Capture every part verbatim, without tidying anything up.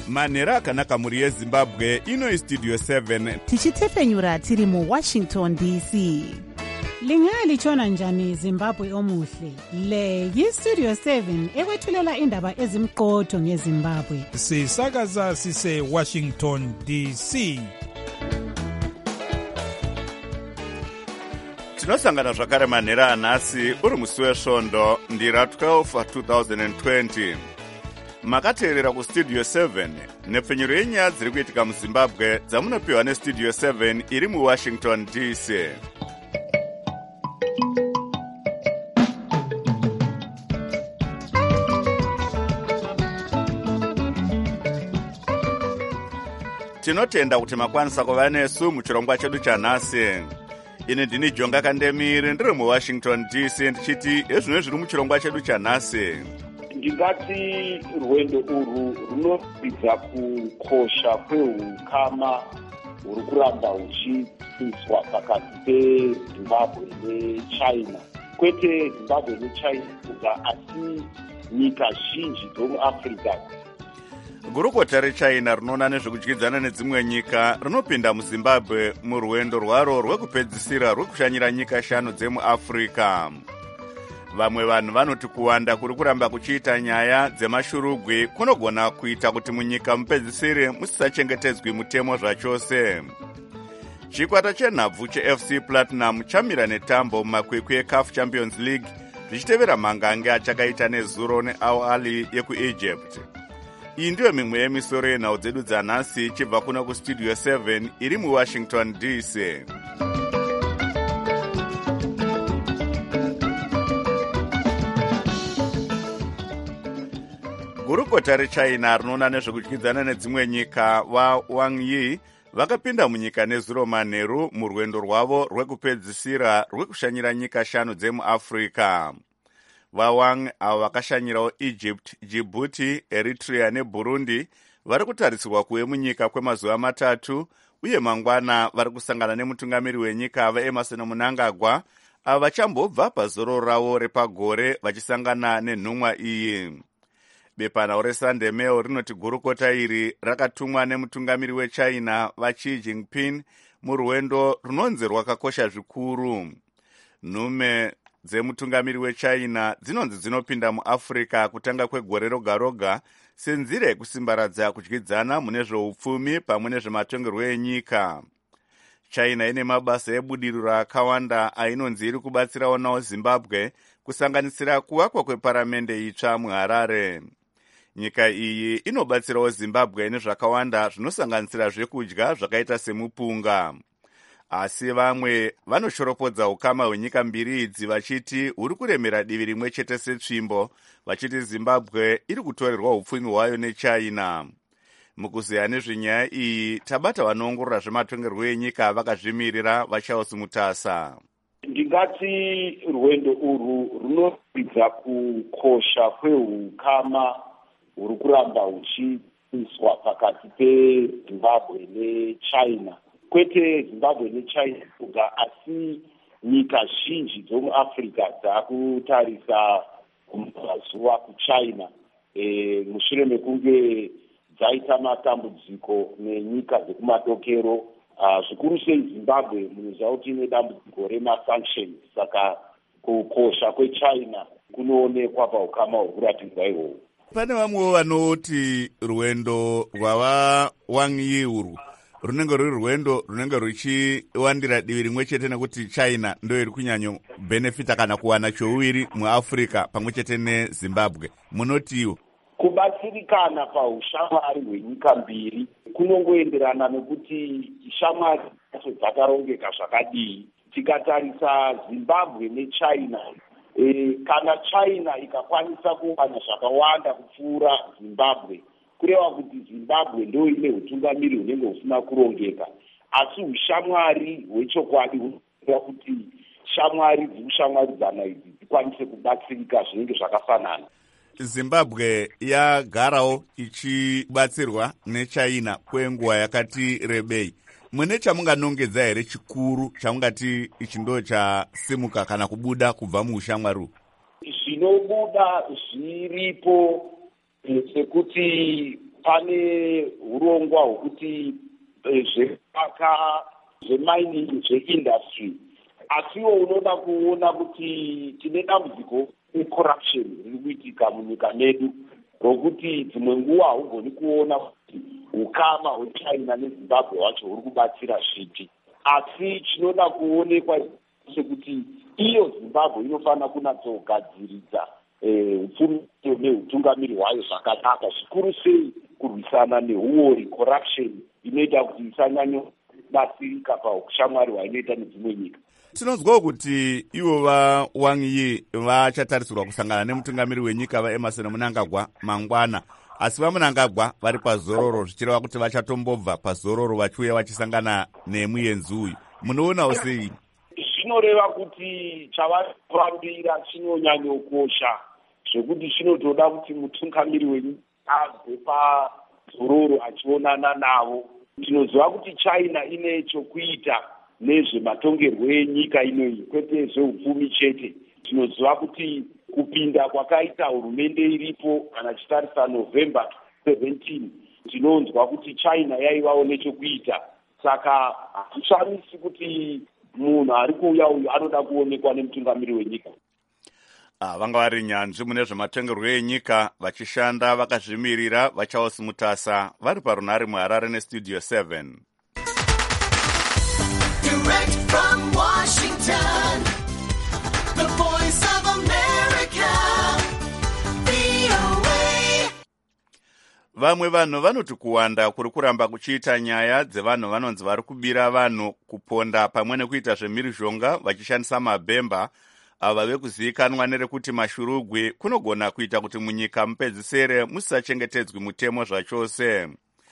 manhero akanaka muri yezimbabwe. Ino istudio seven tichitefenyura tiri mu Washington D C. Lingalitshona njani Zimbabwe omuhle? Le yistudio seven ekwethulela indaba ezimqotho ngeZimbabwe. Sisakaza sise Washington D C. tinosangana zvakare manhero anhasi uri musi wesvondo ndira twelve twenty twenty. Makateerera kustudio seven nepfenyuro yenyaya dziri kuitika muZimbabwe dzamunopiwa nestudio seven iri muWashington D C. Tinotenda kuti makwanisa kuva nesu muchirongwa chedu chanhasi. Ini ndini Jonga Kandemiri ndiri muWashington D C ndichiti ezvino zviri muchirongwa chedu chanhasi. Ndingati rwendo urwu runoridza kukosha kwehukama huri kuramba huchiiswa pakati peZimbabwe neChina. Kwete Zimbabwe neChina kuga, asi nyika zhinji dzomuAfrica. Gurukota reChina rinoona nezvekudyidzana nedzimwe nyika rinopinda muZimbabwe murwendo rwaro rwekupedzisira rwekushanyira nyika shanu dzemuAfrica. Vamwe vanhu vanoti kuwanda kuri kuramba kuchiita nyaya dzemashurugwi kunogona kuita kuti munyika mupedzisire musisachengetedzwi mutemo zvachose. Chikwata chenhabvu cheF C Platinum chamira netambo mumakwikwi eCAF Champions League zvichitevera mhangange achakaita neZuro neAl Ahly yekuEgypt. Iyi ndiyo mimwe yemisoro yenhau dzedu dzanhasi ichibva kuno kustudio seven iri muWashington D C. Gurukota reChina rinoona nezvekudyidzana nedzimwe nyika vaWang Yi vakapinda munyika nezuro manheru murwendo rwavo rwekupedzisira rwekushanyira nyika shanu dzemuAfrica. VaWang avo vakashanyirawo Egypt, Djibouti, Eritrea neBurundi vari kutarisirwa kuve munyika kwemazuva matatu, uye mangwana vari kusangana nemutungamiri wenyika vaEmerson Mnangagwa avo vachambobva pazoro ravo repagore vachisangana nenhumwa iyi. Bepanhau reSunday Mail rinoti gurukota iri rakatumwa nemutungamiri weChina vaXi Jinping murwendo runonzi rwakakosha zvikuru. Nhume dzemutungamiri weChina dzinonzi dzinopinda muAfrica kutanga kwegore roga roga senzira yekusimbaradza kudyidzana mune zveupfumi pamwe nezvematongerwo enyika. China ine mabasa ebudiriro akawanda ainonzi iri kubatsirawo nawo Zimbabwe, kusanganisira kuvakwa kweparamende itsva muHarare. Nyika iyi inobatsirawo Zimbabwe nezvakawanda zvinosanganisira zvekudya zvakaita semupunga. Asi vamwe vanoshoropodza ukama hwenyika mbiri idzi vachiti huri kuremera divi rimwe chete setsvimbo, vachiti Zimbabwe iri kutorerwa upfumi hwayo neChina. Mukuziya nezvenyaya iyi tabata vanoongorora zvematongerwo enyika vakazvimirira vaCharles Mutasa. Ndingati rwendo urwu runoridza kukosha kwehukama huri kuramba huchiiswa pakati peZimbabwe neChina. Kwete Zimbabwe neChina kuga, asi nyika zhinji dzomuAfrica dzakutarisa kumazuva kuChina e, mushure mekunge dzaita matambudziko nenyika dzekumadokero. Uh, zvikuru sei Zimbabwe munoziva kuti ine dambudziko remasanctions, saka kukosha kweChina kunoonekwa paukama hwekuratidzwa ihwohwo. Pane vamwewo vanoti rwendo rwava Wang Yi urwu runenge ruri rwendo runenge ruchiwandira divi rimwe chete nekuti China ndo iri kunyanyo benefita kana kuwana chouiri muAfrica pamwe chete neZimbabwe. Munotiwo kubatsirikana paushamwari hwenyika mbiri kunongoenderana nekuti shamwari dzacho dzakarongeka zvakadii. Tikatarisa Zimbabwe neChina, e, kana China ikakwanisa kuwana zvakawanda kupfuura Zimbabwe, kureva kuti Zimbabwe ndo ine utungamiri hunenge husina kurongeka. Asi ushamwari hwechokwadi hunoita kuti shamwari dzinoshamwaridzana idzi dzikwanise kubatsirika zvinenge zvakafanana. Zimbabwe yagarawo ichibatsirwa neChina kwenguva yakati rebei. Mune chamunganongedza here chikuru chamungati ichi ndo chasimuka kana kubuda kubva muushamwari? Zvinobuda zviripo sekuti pane urongwa hwekuti zvepaka zvemining zveindustry, asiwo unoda kuona kuti tine dambudziko recorruption riri kuitika munyika medu, rokuti dzimwe nguva haugoni kuona kuti ukama hwechina nezimbabwe wacho huri kubatsira zvipi. Asi chinoda kuonekwa sekuti iyo zimbabwe inofanira kunatsogadziridza upfumi neutungamiri hwayo zvakanaka, zvikuru sei kurwisana neuori corruption inoita kuti isanyanyobatsirika paushamwari hwainoita nedzimwe nyika. Tinonzwawo kuti ivo vaWang Yi vachatarisirwa kusangana nemutungamiri wenyika vaEmerson Mnangagwa mangwana, asi vaMnangagwa vari pazororo, zvichireva kuti vachatombobva pazororo vachiuya vachisangana nemuenzi uyu. Munoonawo sei? Zvinoreva kuti chavarambira chinonyanyokosha, zvekuti chinotoda kuti mutungamiri wenyika abve pazororo achionana navo. Tinoziva kuti China ine chokuita nezvematongerwo enyika inoyi, kwete zveupfumi chete. Tinoziva kuti kupinda kwakaita hurumende iripo kana chitarisa November seventeenth, tinonzwa kuti China yaivawo nechokuita. Saka hatishamisi kuti munhu ari kuuya uyu anoda kuonekwa nemutungamiri wenyika. Ah, vanga vari nyanzvi mune zvematongerwo enyika vachishanda vakazvimirira vachaosimutasa vari parunhare muHarare nestudio seven. Direct from Washington, the voice of America, V O A. Vamwe vanhu vanoti kuwanda kuri kuramba kuchiita nyaya dzevanhu vanonzi vari kubira vanhu kuponda pamwe nekuita zvemhirizhonga vachishandisa mabhemba ava vekuzivikanwa nerekuti mashurugwi kunogona kuita kuti munyika mupedzisere musisachengetedzwi mutemo zvachose.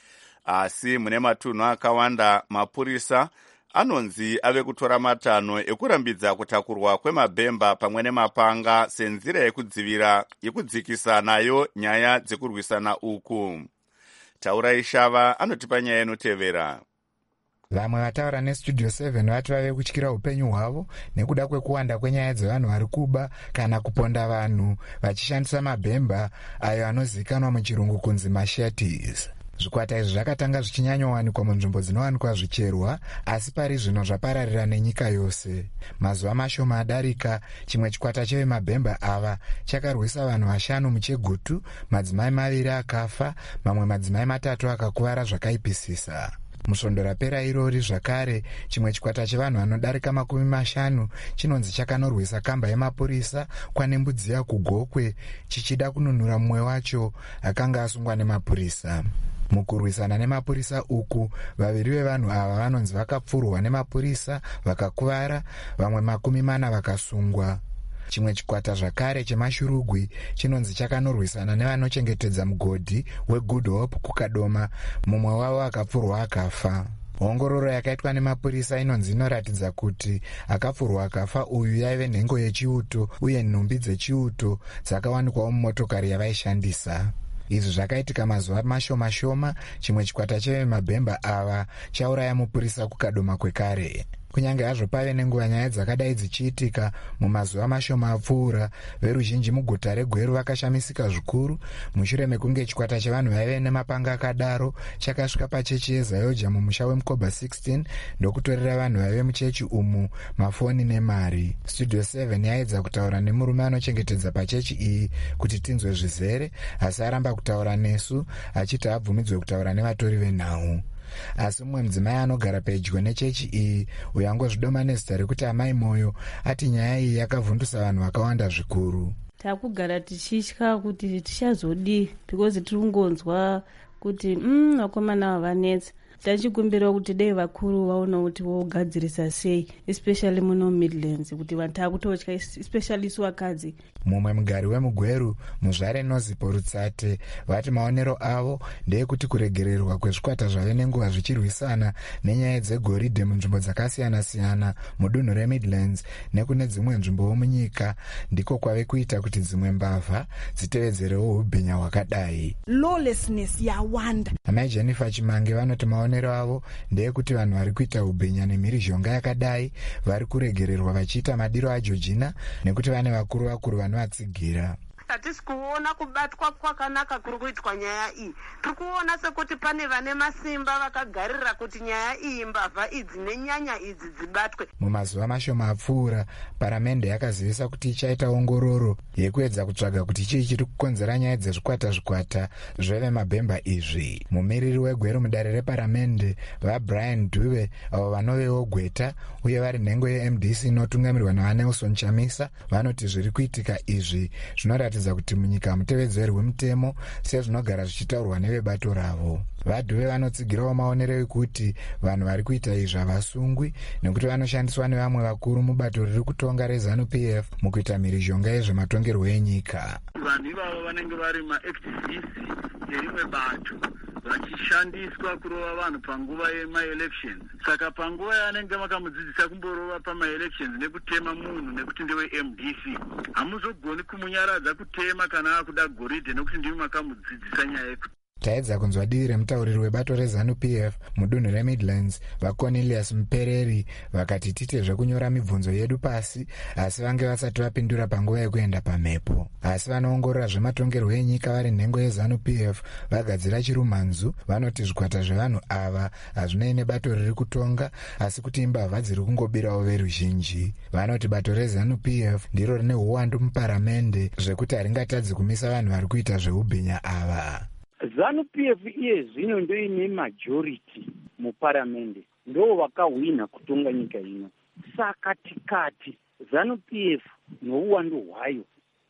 Asi mune matunhu akawanda mapurisa anonzi ave kutora matanho ekurambidza kutakurwa kwemabhemba pamwe nemapanga senzira yekudzivira yekudzikisa nayo nyaya dzekurwisana uku. Taurai Shava anotipa nyaya inotevera. Vamwe vataura nestudio seven vati vave kutyira upenyu hwavo nekuda kwekuwanda kwenyaya dzevanhu vari kuba kana kuponda vanhu vachishandisa mabhemba ayo anozivikanwa muchirungu kunzi machetes. Zvikwata izvi zvakatanga zvichinyanyowanikwa munzvimbo dzinowanikwa zvicherwa, asi pari zvino zvapararira nenyika yose. Mazuva mashoma adarika, chimwe chikwata chevemabhemba ava chakarwisa vanhu vashanu muChegutu, madzimai maviri akafa, mamwe madzimai matatu akakuvara zvakaipisisa. Musvondo rapera irori zvakare, chimwe chikwata chevanhu vanodarika makumi mashanu chinonzi chakanorwisa kamba yemapurisa kwaNembudziya kuGokwe, chichida kununura mumwe wacho akanga asungwa nemapurisa. Mukurwisana nemapurisa uku, vaviri vevanhu ava vanonzi vakapfurwa nemapurisa vakakuvara, vamwe makumi mana vakasungwa. Chimwe chikwata zvakare chemashurugwi chinonzi chakanorwisana nevanochengetedza mugodhi weGood Hope kuKadoma, mumwe wavo akapfurwa akafa. Ongororo yakaitwa nemapurisa inonzi inoratidza kuti akapfurwa akafa uyu yaive nhengo yechiuto uye nhumbi dzechiuto dzakawanikwawo mumotokari yavaishandisa. Izvi zvakaitika mazuva mashoma shoma, chimwe chikwata chevemabhemba ava chauraya mupurisa kuKadoma kwekare. Kunyange hazvo pave nenguva nyaya dzakadai dzichiitika mumazuva mashoma apfuura, veruzhinji muguta reGweru vakashamisika zvikuru mushure mekunge chikwata chevanhu vaive nemapanga akadaro chakasvika pachechi yeZayoja mumusha weMukoba sixteen ndokutorera vanhu vaive muchechi umu mafoni nemari. Studio seven yaedza kutaura nemurume anochengetedza pachechi iyi kuti tinzwe zvizere, asi aramba kutaura nesu achiti abvumidzwe kutaura nevatori venhau. Asi mumwe mudzimai anogara pedyo nechechi iyi uyangozvidoma nezita rekuti Amai Moyo ati nyaya iyi yakavhundusa vanhu vakawanda zvikuru. Takugara tichitya kuti tichazodii because tiri kungonzwa kuti mm vakomana vavanetsa. Tachikumbira kuti dai vakuru vaona kuti vogadzirisa sei, especially muno Midlands, kuti vanhu takutotya, especially isu vakadzi. Mumwe mugari wemuGweru, Muzvare Nozipo Rutsate, vati maonero avo ndeyekuti kuregererwa kwezvikwata zvave nenguva zvichirwisana nenyaya dzegoridhe munzvimbo dzakasiyana-siyana mudunhu reMidlands nekune dzimwe nzvimbowo munyika ndiko kwave kuita kuti dzimwe mbavha dzitevedzerewo ubhinya hwakadai. Lawlessness yawanda. Amai Jennifer Chimange vanoti maonero avo ndeyekuti vanhu vari kuita ubhinya nemhirizhonga yakadai vari kuregererwa vachiita madiro aJojina nekuti vane vakuru vakuru vanovatsigira. hatisi kuona kubatwa kwakanaka kuri kuitwa nyaya iyi. Tiri kuona sekuti pane vane masimba vakagarira kuti nyaya iyi mbavha idzi nenyanya idzi dzibatwe. mumazuva mashoma apfuura paramende yakazivisa kuti ichaita ongororo yekuedza kutsvaga kuti chii chiri kukonzera nyaya dzezvikwata zvikwata zvevemabhemba izvi. mumiriri wegweru mudare reparamende vabrian dube avo vanovewo gweta uye vari nhengo yeM D C inotungamirwa navanelson chamisa vanoti zviri kuitika izvi zvinoratidza kuti munyika hamutevedzerwi mutemo sezvinogara zvichitaurwa nevebato ravo. vadhuve vanotsigirawo maonero ekuti vanhu vari kuita izvi havasungwi nekuti vanoshandiswa nevamwe vakuru mubato riri kutonga reZANU P F mukuita mhirizhonga yezvematongerwo enyika. vanhu ivavo vanenge vari maactivists erimwe bato vachishandiswa kurova vanhu panguva yemaelections. Saka panguva yanenge makamudzidzisa kumborova pamaelections nekutema munhu nekuti ndeweM D C, hamuzogoni kumunyaradza kutema kana akuda goridhe nekuti ndimi makamudzidzisa nyaya yekuti. taedza kunzwa dii remutauriri webato reZANU P F mudunhu reMidlands vacornelius mupereri vakati tite zvekunyora mibvunzo yedu pasi asi vange vasati vapindura panguva yekuenda pamhepo. asi vanoongorora zvematongerwo enyika vari nhengo yeZANU P F vagadzira chirumhanzu vanoti zvikwata zvevanhu ava hazvinei nebato riri kutonga asi kuti imbavha dziri kungobirawo veruzhinji. vanoti bato reZANU P F ndiro rine uwandu muparamende zvekuti haringatadzi kumisa vanhu vari kuita zveubhinya ava. ZANU P F iye zvino ndoine majority muparamende, ndo vakahwina kutonga nyika ino. Saka tikati ZANU P F nouwandu hwayo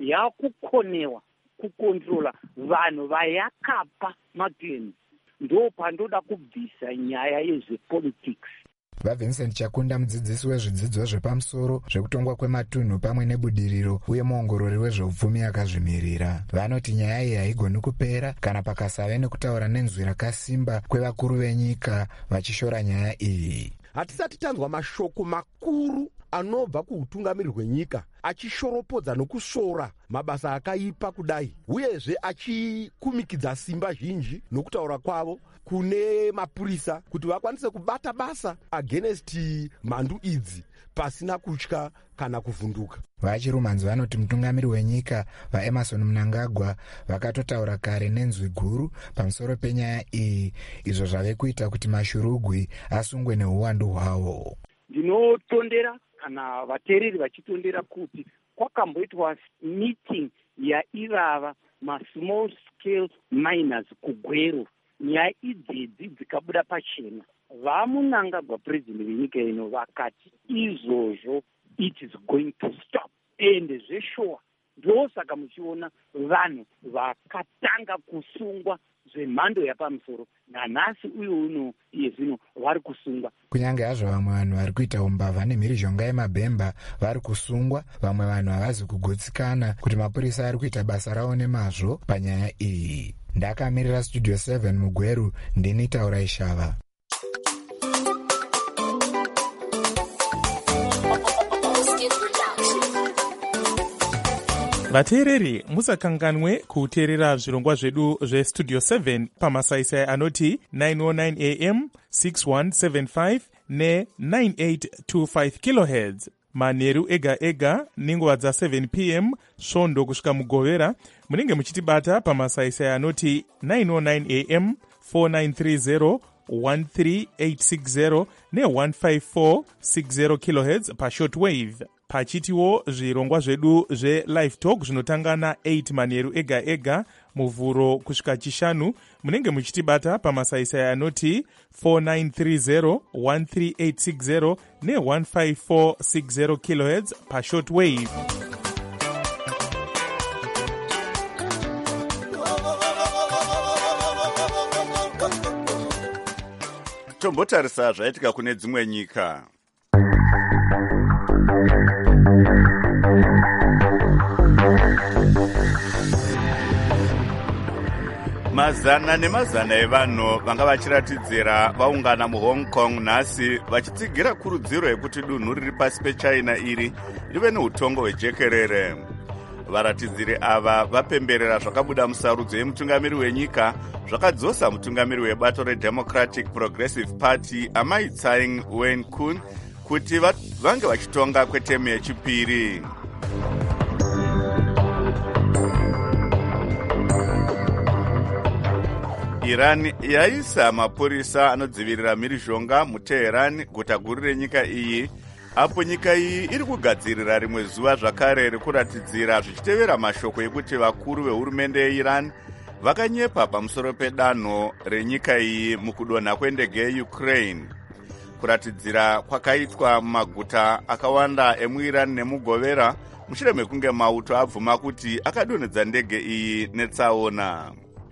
yakukonewa kukontrola vanhu vayakapa makleni, ndo pandoda kubvisa nyaya yezvepolitics. vavincent chakunda mudzidzisi wezvidzidzo zvepamusoro zvekutongwa kwematunhu pamwe nebudiriro uye muongorori wezveupfumi akazvimirira vanoti nyaya iyi haigoni kupera kana pakasave nekutaura nenzwi rakasimba kwevakuru venyika vachishora nyaya iyi. hatisati tanzwa mashoko makuru anobva kuutungamiri hwenyika achishoropodza nokusora mabasa akaipa kudai uyezve achikumikidza simba zhinji nokutaura kwavo kune mapurisa kuti vakwanise kubata basa against mhandu idzi pasina kutya kana kuvhunduka. vachirumanzi vanoti mutungamiri wenyika vaEmerson Mnangagwa vakatotaura kare nenzwi guru pamusoro penyaya iyi izvo zvave kuita kuti mashurugwi asungwe neuwandu hwavo. ndinotondera kana vateereri vachitondera kuti kwakamboitwa meeting yaivava masmall scale miners kugwero. nyaya idzidzi dzikabuda pachena. vaMunangagwa president venyika ino vakati izvozvo it is going to stop ende zveshowa ndosaka muchiona vanhu vakatanga kusungwa zvemhando yapamusoro nanhasi uye uno iye zvino vari kusungwa. kunyange hazvo vamwe vanhu vari kuita umbavha nemhirizhonga yemabhemba vari kusungwa, vamwe vanhu havazi kugutsikana kuti mapurisa ari kuita basa ravo nemazvo panyaya iyi. ndakamirira studio seven mugweru ndini Taura Ishava. vateereri musakanganwe kuteerera zvirongwa zvedu zvestudio seven pamasaisai anoti nine oh nine a m six one seven five ne nine eight two five kilohertz manheru ega ega nenguva dza seven p m svondo kusvika mugovera. munenge muchitibata pamasaisai anoti nine oh nine a m four nine three zero one three eight six zero ne one five four six zero kilohertz pashortwave. pachitiwo zvirongwa zvedu zvelive talk zvinotanga na eight manheru ega ega muvhuro kusvika chishanu. munenge muchitibata pamasaisai anoti four nine three zero one three eight six zero ne one five four six zero kilohertz pashortwave. tombotarisa zvaitika kune dzimwe nyika. mazana nemazana evanhu vanga vachiratidzira vaungana muHong Kong nhasi vachitsigira kurudziro yekuti dunhu riri pasi pechina iri rive neutongo hwejekerere. varatidziri ava vapemberera zvakabuda musarudzo yemutungamiri wenyika zvakadzosa mutungamiri webato reDemocratic Progressive Party Amai Tsai Ing-wen kuti vange vachitonga kwetemu yechipiri. Iran yaisa mapurisa anodzivirira mhirizhonga muTeheran, guta guru renyika iyi, apo nyika iyi iri kugadzirira rimwe zuva zvakare rekuratidzira zvichitevera mashoko ekuti vakuru vehurumende yeIran vakanyepa pamusoro pedanho renyika iyi mukudonha kwendege yeUkraine. Kuratidzira kwakaitwa mumaguta akawanda emuIran nemugovera mushure mekunge mauto abvuma kuti akadonhedza ndege iyi netsaona.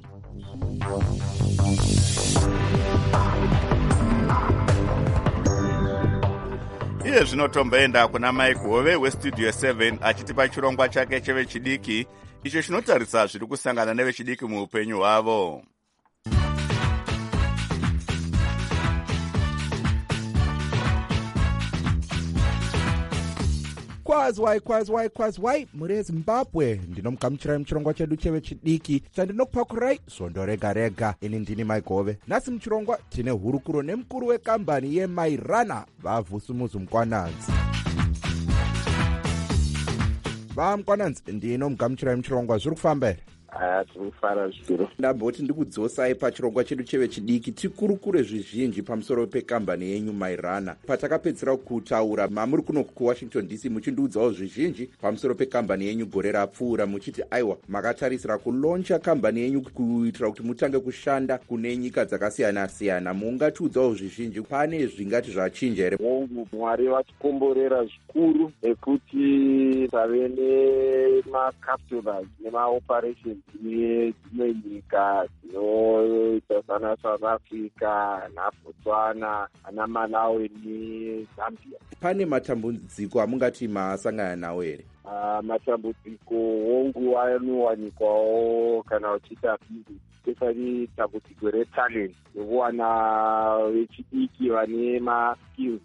Iye zvino tomboenda kuna Mike Hove westudio seven achitipa chirongwa chake chevechidiki icho chinotarisa zviri kusangana nevechidiki muupenyu hwavo. Kwazwai kwazwai kwazwai muri Zimbabwe, ndinomugamuchirai muchirongwa chedu chevechidiki chandinokupakurai svondo rega rega. Ini ndini Mike Hove. Nhasi muchirongwa tine hurukuro nemukuru wekambani yeMairana, vaVhusumuzu Mukwananzi. vaMukwananzi, ndinomugamuchirai muchirongwa, zviri kufamba here? Tirikufara zviro. Ndamboti ndikudzosai pachirongwa chedu chevechidiki tikurukure zvizhinji pamusoro pekambani yenyu Mairana. Patakapedzera kutaura mamuri kuno kuWashington D C muchindiudzawo zvizhinji pamusoro pekambani yenyu gore rapfuura muchiti aiwa makatarisira kuloncha kambani yenyu kuitira kuti mutange kushanda kune nyika dzakasiyana siyana. Mungatiudzawo zvizhinji, pane zvingati zvachinja here? Mungu Mwari vatikomborera zvikuru ekuti tave nemacapitals nemaoperations dzimwe nyika dzinoita sana South Africa naBotswana ana Malawi neZambia. Pane matambudziko amungati masangana nawo here? Uh, matambudziko hongu anowanikwawo kana uchiita bhizi, especially tambudziko retalent, nekuwana vechidiki vane maskills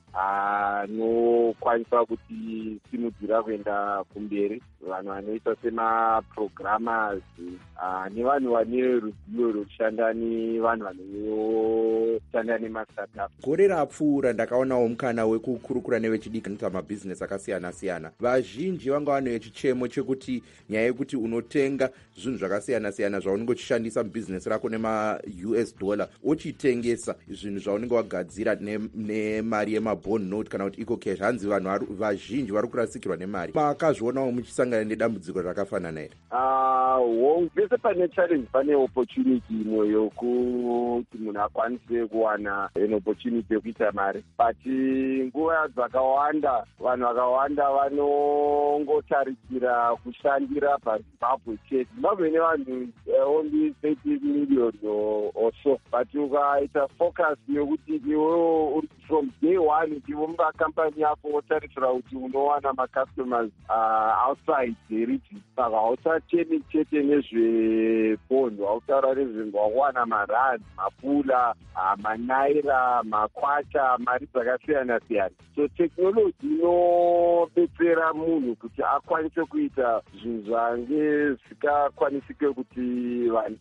anokwanisa kuti simudzira kuenda kumberi, vanhu vanoita semaprogrammers nevanhu vane ruzivo rwekushanda nevanhu vanoshanda nemastartup. Gore rapfuura ndakaonawo mukana wekukurukura nevechidiki anoita mabhizinesi akasiyana siyana. Vazhinji vanga vane chichemo chekuti nyaya yekuti unotenga zvinhu zvakasiyana siyana zvaunenge uchishandisa mubhizinesi rako nema-U S dollar uchitengesa zvinhu zvaunenge wagadzira nemari yemabond note kana kuti eco cash. Hanzi vanhu vazhinji vari kurasikirwa nemari. Makazvionawo muchisangana nedambudziko rakafanana here? Pese pane challenge pane opportunity imwe yokuti munhu akwanise kuwana an opportunity yekuita mari, but nguva dzakawanda vanhu vakawanda vanongotarisira kushandira paZimbabwe chete. Zimbabwe ine vanhu only thirty million or so, but ukaita focus yokuti iwewo from day one tivomba kampani yako wotarisira kuti unowana macustomers uh, outside the region. Saka hautachemi chete nezvebhondo, hautaura nezvengowana marand, mapula, uh, manaira, makwata, mari dzakasiyana siyana. So technology inobetsera munhu kuti akwanise kuita zvinhu zvange zvikakwanisike kuti vanhu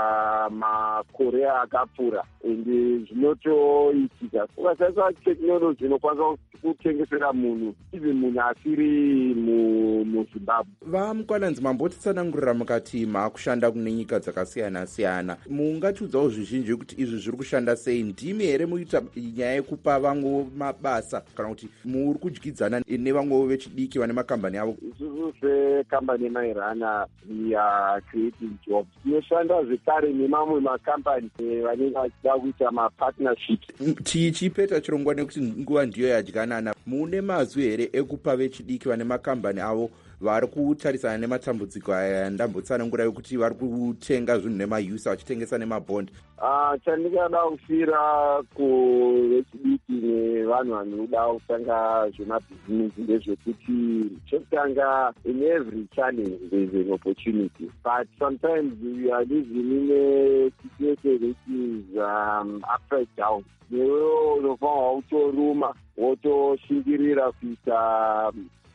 pamakore akapfuura, ende zvinotoitika. Ukashandisa technology inokwanisa kutengesera munhu even munhu asiri muZimbabwe. vaMukwananzi, mambotitsanangurira mukati makushanda kune nyika dzakasiyana siyana. Mungatiudzawo zvizhinji kuti izvi zviri kushanda sei? Ndimi here muita nyaya yekupa vamwe mabasa kana kuti muri kudyidzana nevamwewo vechidiki vane makambani avo? Isusu sekambani yeMairana we are creating jobs. Tinoshanda zvekare nemamwe makambani vanenge vachida kuita mapartnerships. Tichipeta chirongwa nekuti nguva ndiyo yadyanana, mune mazwi here ekupa vechidiki vane makambani avo vari kutarisana nematambudziko aya ndambotsanangura yokuti vari kutenga zvinhu nemausa vachitengesa nemabhondi? Uh, chandingada kufira kuvechidiki nevanhu vanoda kutanga zvemabhizinesi ndezvekuti chekutanga, in every challenge there is an opportunity, but sometimes we are living in a situation which is um, upside down. Newe unofanwa kutoruma wotoshingirira kuita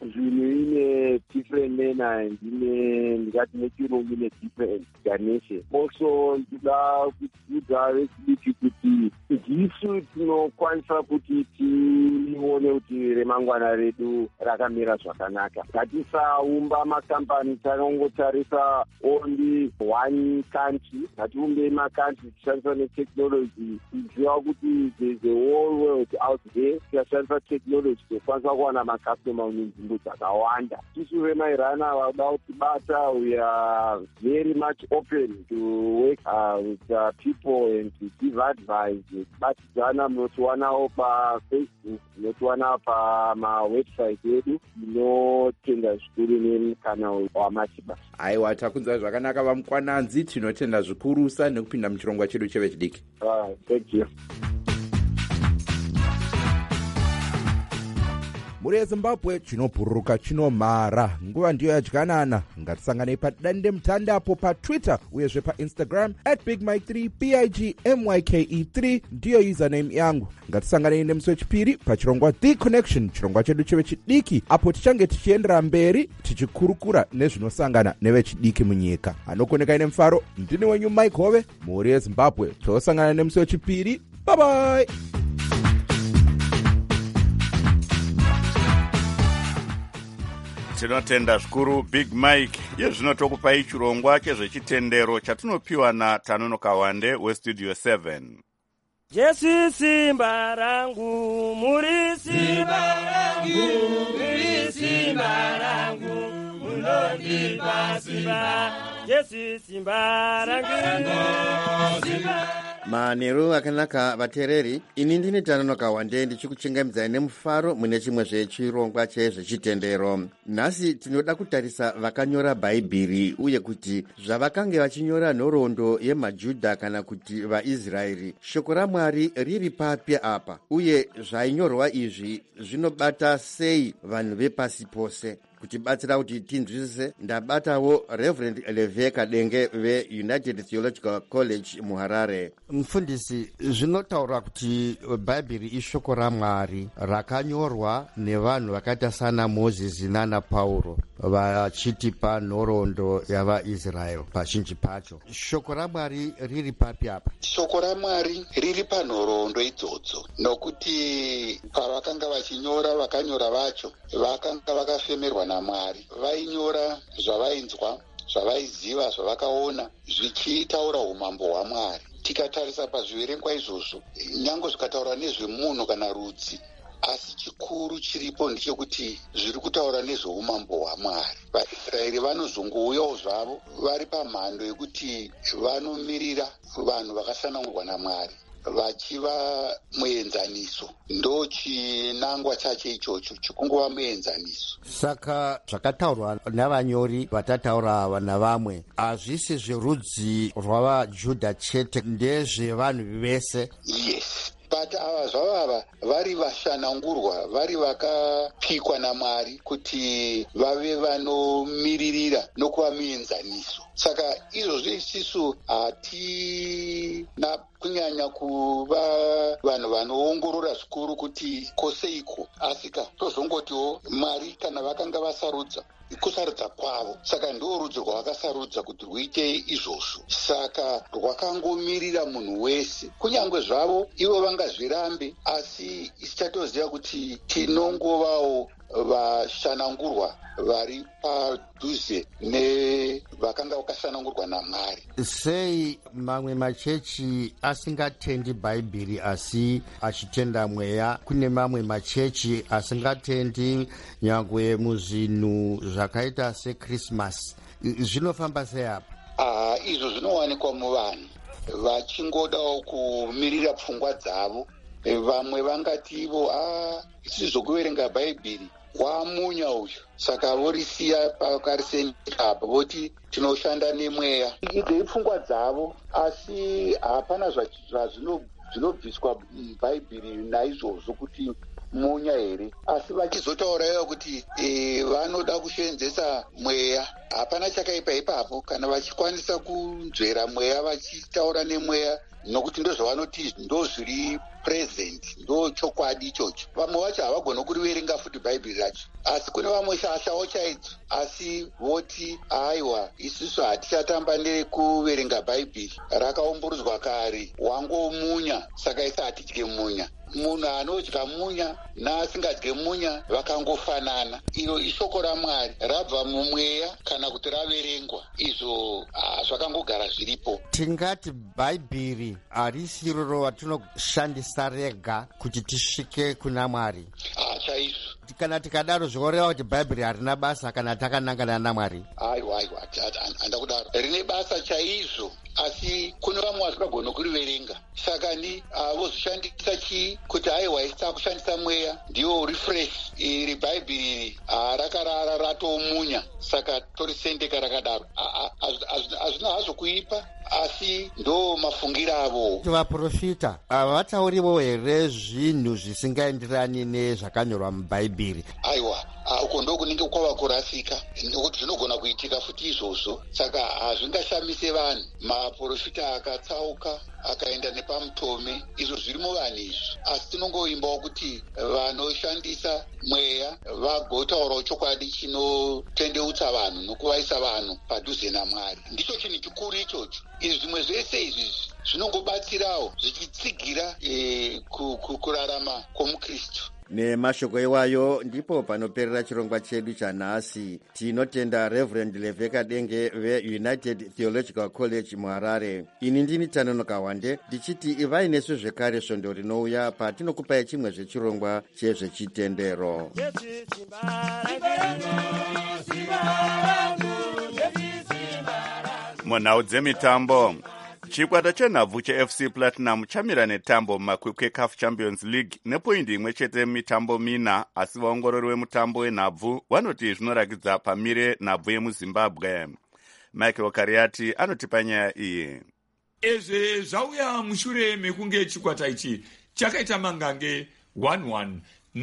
zvinhu ine different manner and ine ndingati nechirungu ine different explanation. Also ndida kudzidza vechidiki kuti ndisu tinokwanisa kuti tione kuti remangwana redu rakamira zvakanaka. Ngatisaumba makambani tanongotarisa only one country. Ngatiumbe makantri tichishandisa netechnology. Tiziva kuti there's a whole world out there. Tikashandisa technology tokwanisa kuwana makastoma munzvimbo dzakawanda. Tisu vemairana vada kutibata, we are very much open to work uh, with uh, people and to give advice. Batidzana munotiwanawo paFacebook, munotiwana pamawebsite edu, tinotenda zvikuru nemukana wamachibasa. Aiwa, takunzwa zvakanaka vamukwananzi, tinotenda zvikurusa nekupinda muchirongwa chedu chevechidiki. Uh, thank you. Muri yeZimbabwe chinobhururuka chinomhara, nguva ndiyo yadyanana. Ngatisanganei padande mutandapo paTwitter uyezve paInstagram at big mike three b i g m y k e three ndiyo username yangu. Ngatisanganei nemusi wechipiri pachirongwa The Connection, chirongwa chedu chevechidiki, apo tichange tichiendera mberi tichikurukura nezvinosangana nevechidiki munyika. Anokoneka ine mufaro, ndini wenyu Mike Hove. Muri yeZimbabwe tosangana nemusi wechipiri. Bye bye. Tinotenda zvikuru Big Mike. Yezvino tokupai chirongwa chezvechitendero chatinopiwa naTanonoka Wande weStudio seven. Jesu simba rangu, muri simba rangu, muri simba rangu, munondipa simba. Jesu simba rangu, simba. Manheru akanaka vateereri, ini ndini Tanonoka Wande ndichikuchengamidzai nemufaro mune chimwe zvechirongwa chezvechitendero. Nhasi tinoda kutarisa vakanyora bhaibheri uye kuti zvavakange vachinyora nhoroondo yemaJudha kana kuti vaIsraeri, shoko raMwari riri papi apa, uye zvainyorwa izvi zvinobata sei vanhu vepasi pose. Kutibatsira kuti tinzwisise, ndabatawo Reverend Leveka Denge veUnited Theological College muHarare. Mufundisi, zvinotaura kuti bhaibheri ishoko raMwari rakanyorwa nevanhu vakaita sana Mozisi nana Pauro vachitipa nhoroondo yavaIsraeri pazhinji pacho. Shoko raMwari riri papi apa? Shoko raMwari riri panhoroondo idzodzo, nokuti pavakanga vachinyora vakanyora vacho vakanga vakafemerwa naMwari. Vainyora zvavainzwa, zvavaiziva, zvavakaona zvichitaura umambo hwaMwari. Tikatarisa pazviverengwa izvozvo, nyange zvikataura nezvemunhu kana rudzi, asi chikuru chiripo ndechekuti zviri kutaura nezveumambo hwaMwari. VaIsraeri vanozongouyawo zvavo vari pamhando yekuti vanomirira vanhu vakasanangurwa naMwari, vachiva muenzaniso. Ndo chinangwa chacho ichocho chikungova muenzaniso. Saka zvakataurwa navanyori vatataura navamwe hazvisi zverudzi rwavaJudha chete, ndezvevanhu vese. Yes. But ava zvavava vari vashanangurwa, vari vakapikwa naMwari kuti vave vanomiririra nokuva muenzaniso. Saka izvozvo isusu hatina kunyanya kuva vanhu vanoongorora zvikuru kuti koseiko, asika tozongotiwo Mwari kana vakanga vasarudza kusarudza kwavo, saka ndo rudzi rwavakasarudza kuti rwuite izvozvo. Saka rwakangomirira munhu wese, kunyange zvavo ivo vangazvirambe, asi isichatoziva kuti tinongovawo vashanangurwa vari padhuze nevakanga vakashanangurwa naMwari. Sei mamwe machechi asingatendi bhaibheri asi achitenda mweya? Kune mamwe machechi asingatendi nyangwe muzvinhu zvakaita seChristmas. Zvinofamba sei apa? Ah, izvo zvinowanikwa muvanhu vachingodawo kumirira pfungwa dzavo. Vamwe vangati ivo ah sizokuverenga bhaibheri wamunya uyu, saka vorisiya pakarisendeka apa, voti tinoshanda nemweya. Idze ipfungwa dzavo, asi hapana zvinobviswa mubhaibheri naizvozvo kuti munya here, asi vachizotaurayo kuti e, vanoda kushenzesa mweya. Hapana chakaipa ipapo kana vachikwanisa kunzvera mweya vachitaura nemweya nokuti ndozvavanoti ndo zviri present, ndo chokwadi ichocho. Vamwe vacho havagona kuriverenga futi bhaibheri racho, asi kune vamwe shashawo chaidzo, asi voti aiwa isusu hatichatamba nekuverenga bhaibheri, rakaumburudzwa kare, wangomunya, saka isi hatidye munya. Munhu anodya munya naasingadye munya vakangofanana. Iro ishoko raMwari, rabva mumweya kana kuti raverengwa, izvo zvakangogara zviripo. Tingati bhaibheri harisi iro watinoshandisa rega kuti tisvike kuna Mwari. Ah, chaizvo. Kana tikadaro zvoreva kuti bhaibheri harina basa kana takanangana naMwari. Aiwa, aiwa, handa kudaro. Rine basa chaizvo, asi kune vamwe vasingagona kuriverenga. Saka ni vozoshandisa chii kuti aiwa isi takushandisa mweya ndiwo refresh. Iri bhaibheri iri rakarara ratomunya, saka torisendeka rakadaro. Hazvina hazvo kuipa, asi ndo mafungiro avo. Vaprofita havatauriwo here zvinhu zvisingaenderani nezvakanyorwa mubhaibheri? Aiwa, uko ndo kunenge kwava kurasika, nokuti zvinogona kuitika futi izvozvo. Saka hazvingashamise vanhu. Maprofita akatsauka akaenda nepamutome, izvo zviri muvanhu izvi. Asi tinongoimbawo kuti vanoshandisa mweya vagotaurawo chokwadi chinotendeutsa vanhu nokuvaisa vanhu padhuze naMwari. Ndicho chinhu chikuru ichocho. Izvi zvimwe zvese izvi zvinongobatsirawo zvichitsigira e, kurarama kwomukristu. Nemashoko iwayo ndipo panoperera chirongwa chedu chanhasi. Tinotenda Reverend Leveka Denge veUnited Theological College muHarare. Ini ndini Tanonoka Wande ndichiti ivai nesu zvekare svondo rinouya patinokupai chimwe zvechirongwa chezvechitendero. Munhau dzemitambo, chikwata chenhabvu cheF C Platinum chamira netambo mumakwikwi eCAF Champions League nepoindi imwe chete mitambo mina, asi vaongorori vemutambo wenhabvu vanoti zvinorakidza pamire nhabvu yemuZimbabwe. Michael Kariati anotipa nyaya iyi. Izvi zvauya mushure mekunge chikwata ichi chakaita mangange one one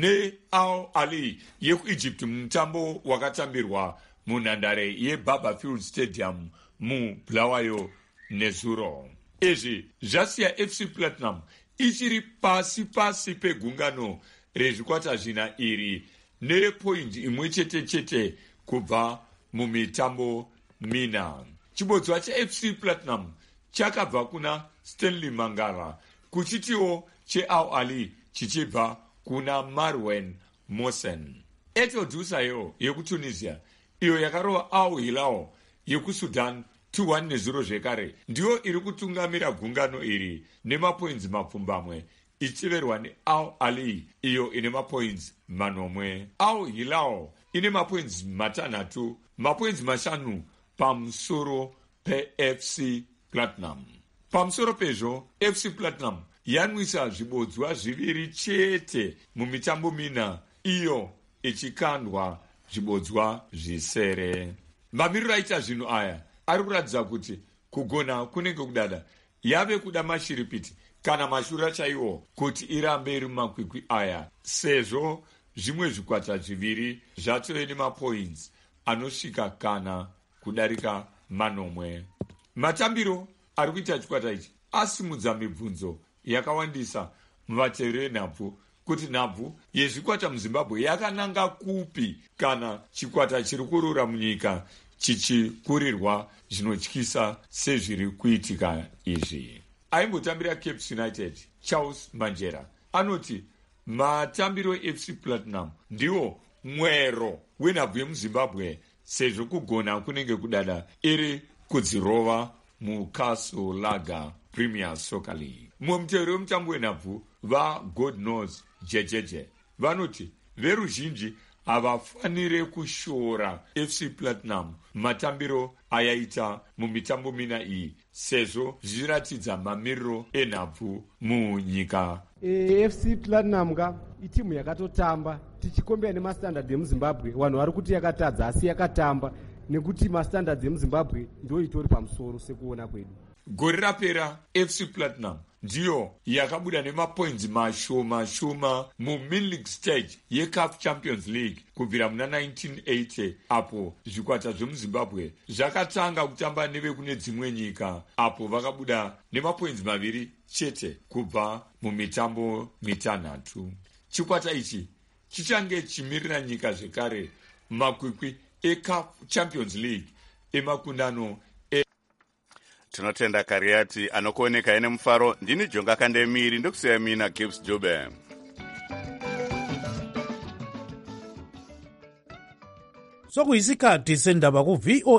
neAl Ahly yekuEgypt mumutambo wakatambirwa munhandare yeBaba Field Stadium muBulawayo nezuro. Izvi zvasiya F C Platinum ichiri pasi pasi pegungano rezvikwata zvina iri nepoindi imwe chete chete kubva mumitambo mina. Chibodzwa cheF C Platinum chakabva kuna Stanley Mangara, kuchitiwo cheAl Ahly chichibva kuna Marwan Mohsen. Etodusayo yekuTunisia iyo yakarova Al Hilal yekuSudan two one nezuro zvekare ndiyo iri kutungamira gungano iri nemapoints mapfumbamwe ichiverwa neAl Ahly iyo ine mapoints manomwe. Al Hilal ine mapoints matanhatu, mapoints mashanu pamusoro peF C Platinum. Pamusoro pezvo F C Platinum yanwisa zvibodzwa zviviri chete mumitambo mina, iyo ichikandwa zvibodzwa zvisere. Mamiriro aita zvinhu aya ari kuratidza kuti kugona kunenge kudada yave kuda mashiripiti kana mashura chaiwo kuti irambe iri mumakwikwi aya, sezvo zvimwe zvikwata zviviri zvatove nemapoints anosvika kana kudarika manomwe. Matambiro ari kuita chikwata ichi asimudza mibvunzo yakawandisa muvateveri venhabvu kuti nhabvu yezvikwata muZimbabwe yakananga kupi kana chikwata chiri kurura munyika chichikurirwa zvinotyisa sezviri kuitika izvi. Aimbotambira Cape United Charles Manjera anoti matambiro eF C Platinum ndiwo mwero wenhabvu yemuZimbabwe, sezvo kugona kunenge kudada iri kudzirova muCastle Lager Premier Soccer League. Mumwe muteveri wemutambo wenhabvu vaGod Knows jejeje vanoti veruzhinji havafanire kushora F C Platinum matambiro ayaita mumitambo mina iyi, sezvo zvichiratidza mamiriro enhabvu munyika. E, F C Platinum ka itimu yakatotamba tichikombera nemastandard emuZimbabwe, vanhu vari kuti yakatadza asi yakatamba nekuti mastandard emuZimbabwe ndio itori pamusoro sekuona kwedu. gore rapera F C Platinum ndiyo yakabuda nemapoints mashoma shoma mumin league stage yeCAF Champions League kubvira muna nineteen eighty, apo zvikwata zvemuzimbabwe zvakatanga kutamba nevekune dzimwe nyika, apo vakabuda nemapoints maviri chete kubva mumitambo mitanhatu. Chikwata ichi chichange chimirira nyika zvekare makwikwi eCAF Champions League emakundano e... tinotenda Kariati anokuoneka ine mufaro. Ndini Jonga Kandemiri ndokusiya mina Gibbs Jobe. Sokuyisikhathi sendaba ku V O